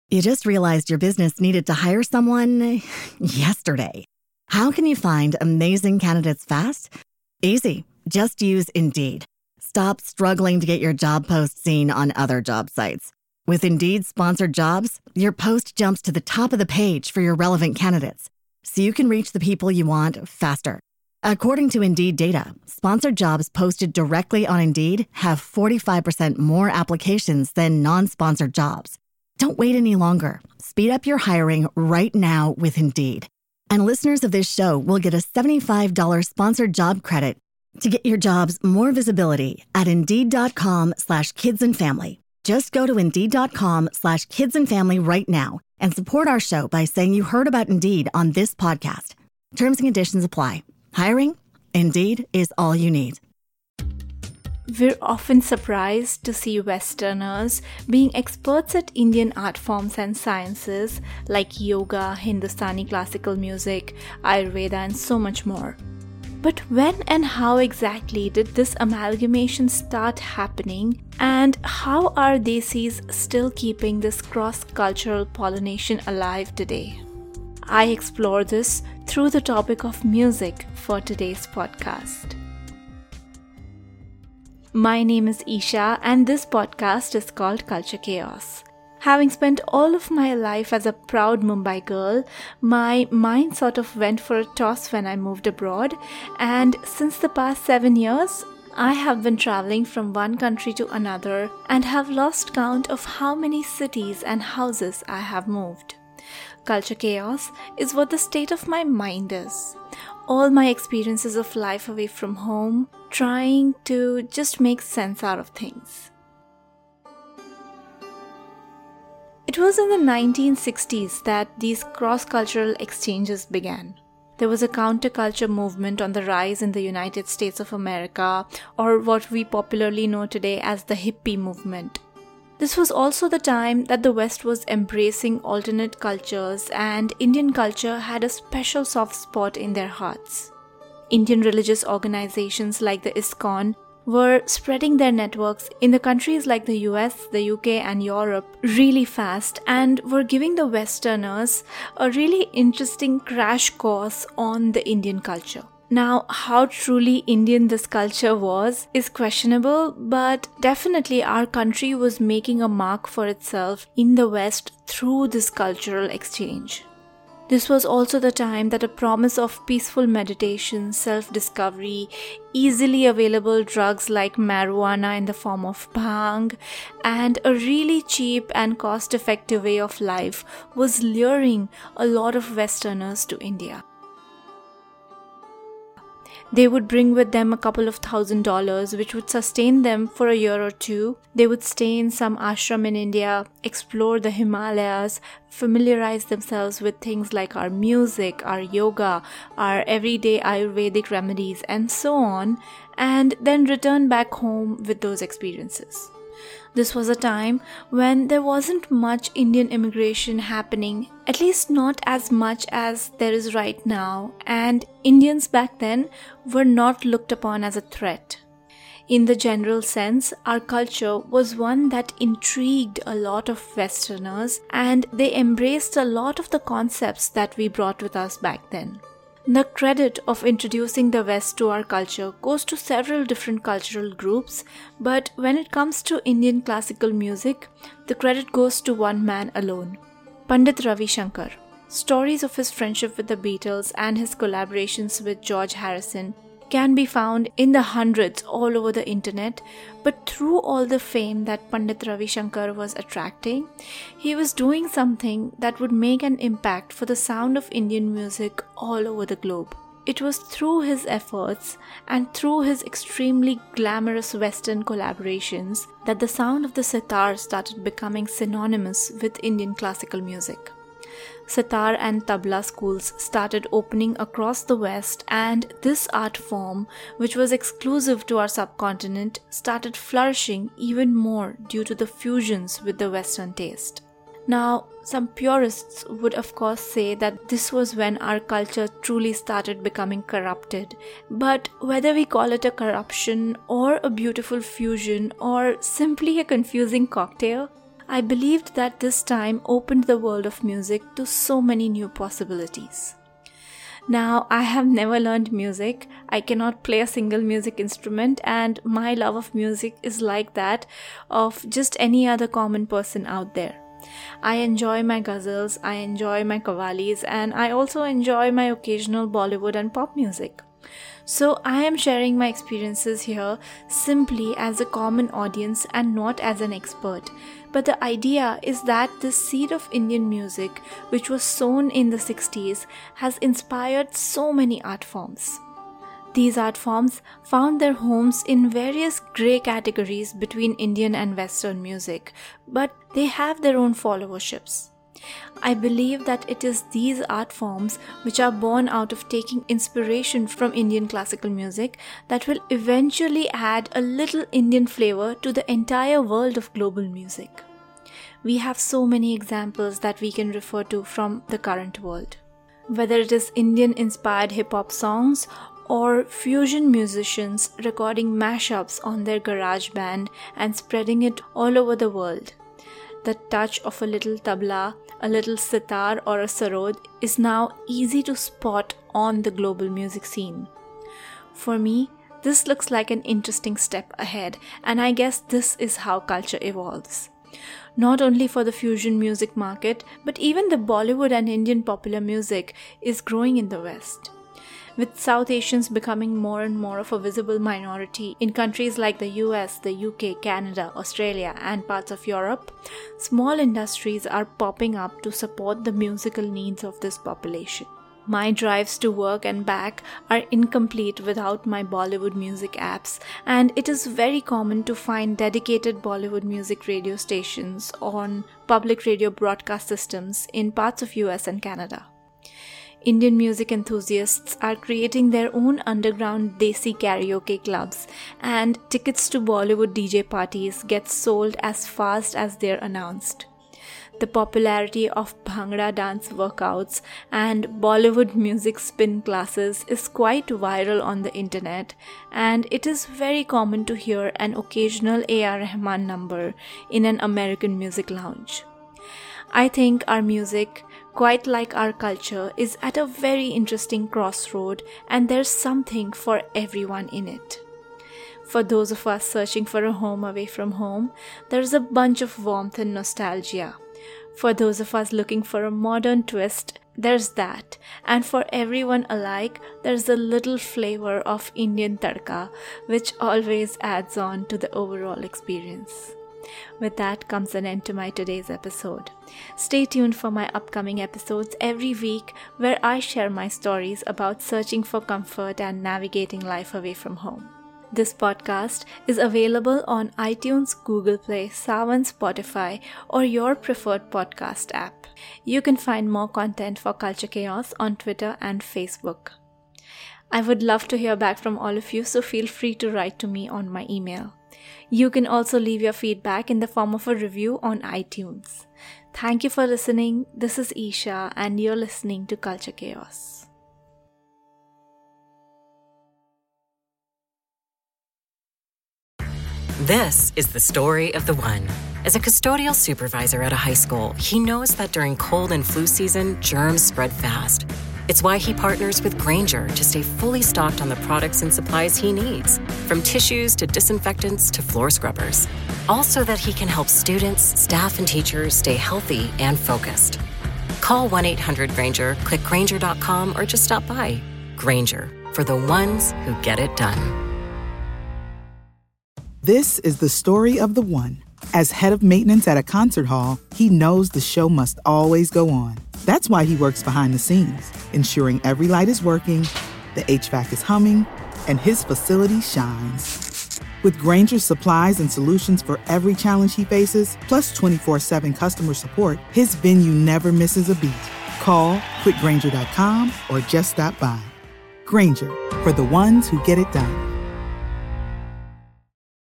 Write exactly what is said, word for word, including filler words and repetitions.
You just realized your business needed to hire someone yesterday. How can you find amazing candidates fast? Easy. Just use Indeed. Stop struggling to get your job post seen on other job sites. With Indeed sponsored jobs, your post jumps to the top of the page for your relevant candidates, so you can reach the people you want faster. According to Indeed data, sponsored jobs posted directly on Indeed have forty-five percent more applications than non-sponsored jobs. Don't wait any longer. Speed up your hiring right now with Indeed. And listeners of this show will get a seventy-five dollars sponsored job credit to get your jobs more visibility at Indeed.com slash kids and family. Just go to Indeed.com slash kids and family right now and support our show by saying you heard about Indeed on this podcast. Terms and conditions apply. Hiring? Indeed is all you need. We're often surprised to see Westerners being experts at Indian art forms and sciences like yoga, Hindustani classical music, Ayurveda, and so much more. But when and how exactly did this amalgamation start happening, and how are Desis still keeping this cross-cultural pollination alive today? I explore this through the topic of music for today's podcast. My name is Isha, and this podcast is called Culture Chaos. Having spent all of my life as a proud Mumbai girl, my mind sort of went for a toss when I moved abroad, and since the past seven years, I have been traveling from one country to another and have lost count of how many cities and houses I have moved. Culture chaos is what the state of my mind is. All my experiences of life away from home, trying to just make sense out of things. It was in the nineteen sixties that these cross-cultural exchanges began. There was a counterculture movement on the rise in the United States of America, or what we popularly know today as the hippie movement. This was also the time that the West was embracing alternate cultures, and Indian culture had a special soft spot in their hearts. Indian religious organizations like the ISKCON were spreading their networks in the countries like the U S, the U K, and Europe really fast, and were giving the Westerners a really interesting crash course on the Indian culture. Now, how truly Indian this culture was is questionable, but definitely our country was making a mark for itself in the West through this cultural exchange. This was also the time that a promise of peaceful meditation, self-discovery, easily available drugs like marijuana in the form of bhang, and a really cheap and cost-effective way of life was luring a lot of Westerners to India. They would bring with them a couple of thousand dollars, which would sustain them for a year or two. They would stay in some ashram in India, explore the Himalayas, familiarize themselves with things like our music, our yoga, our everyday Ayurvedic remedies, and so on, and then return back home with those experiences. This was a time when there wasn't much Indian immigration happening, at least not as much as there is right now, and Indians back then were not looked upon as a threat. In the general sense, our culture was one that intrigued a lot of Westerners, and they embraced a lot of the concepts that we brought with us back then. The credit of introducing the West to our culture goes to several different cultural groups, but when it comes to Indian classical music, the credit goes to one man alone, Pandit Ravi Shankar. Stories of his friendship with the Beatles and his collaborations with George Harrison can be found in the hundreds all over the internet, but through all the fame that Pandit Ravi Shankar was attracting, he was doing something that would make an impact for the sound of Indian music all over the globe. It was through his efforts and through his extremely glamorous Western collaborations that the sound of the sitar started becoming synonymous with Indian classical music. Sitar and tabla schools started opening across the West, and this art form, which was exclusive to our subcontinent, started flourishing even more due to the fusions with the Western taste. Now, some purists would of course say that this was when our culture truly started becoming corrupted, but whether we call it a corruption or a beautiful fusion or simply a confusing cocktail, I believed that this time opened the world of music to so many new possibilities. Now, I have never learned music. I cannot play a single music instrument, and my love of music is like that of just any other common person out there. I enjoy my ghazals, I enjoy my qawwalis, and I also enjoy my occasional Bollywood and pop music. So I am sharing my experiences here simply as a common audience and not as an expert. But the idea is that the seed of Indian music, which was sown in the sixties, has inspired so many art forms. These art forms found their homes in various grey categories between Indian and Western music, but they have their own followerships. I believe that it is these art forms which are born out of taking inspiration from Indian classical music that will eventually add a little Indian flavor to the entire world of global music. We have so many examples that we can refer to from the current world. Whether it is Indian-inspired hip-hop songs or fusion musicians recording mashups on their garage band and spreading it all over the world. The touch of a little tabla, a little sitar or a sarod is now easy to spot on the global music scene. For me, this looks like an interesting step ahead, and I guess this is how culture evolves. Not only for the fusion music market, but even the Bollywood and Indian popular music is growing in the West. With South Asians becoming more and more of a visible minority in countries like the U S, the U K, Canada, Australia, and parts of Europe, small industries are popping up to support the musical needs of this population. My drives to work and back are incomplete without my Bollywood music apps, and it is very common to find dedicated Bollywood music radio stations on public radio broadcast systems in parts of U S and Canada. Indian music enthusiasts are creating their own underground Desi karaoke clubs, and tickets to Bollywood D J parties get sold as fast as they're announced. The popularity of Bhangra dance workouts and Bollywood music spin classes is quite viral on the internet, and it is very common to hear an occasional A R Rahman number in an American music lounge. I think our music, quite like our culture, is at a very interesting crossroad, and there's something for everyone in it. For those of us searching for a home away from home, there's a bunch of warmth and nostalgia. For those of us looking for a modern twist, there's that. And for everyone alike, there's a little flavor of Indian tadka, which always adds on to the overall experience. With that comes an end to my today's episode. Stay tuned for my upcoming episodes every week, where I share my stories about searching for comfort and navigating life away from home. This podcast is available on iTunes, Google Play, Saavn, Spotify, or your preferred podcast app. You can find more content for Culture Chaos on Twitter and Facebook. I would love to hear back from all of you, so feel free to write to me on my email. You can also leave your feedback in the form of a review on iTunes. Thank you for listening. This is Isha, and you're listening to Culture Chaos. This is the story of the one. As a custodial supervisor at a high school, he knows that during cold and flu season, germs spread fast. It's why he partners with Grainger to stay fully stocked on the products and supplies he needs, from tissues to disinfectants to floor scrubbers. All so that he can help students, staff, and teachers stay healthy and focused. Call one eight hundred Grainger, click Grainger dot com, or just stop by. Grainger, for the ones who get it done. This is the story of the one. As head of maintenance at a concert hall, he knows the show must always go on. That's why he works behind the scenes, ensuring every light is working, the H V A C is humming, and his facility shines. With Grainger's supplies and solutions for every challenge he faces, plus twenty-four seven customer support, his venue never misses a beat. Call quick grainger dot com or just stop by. Grainger, for the ones who get it done.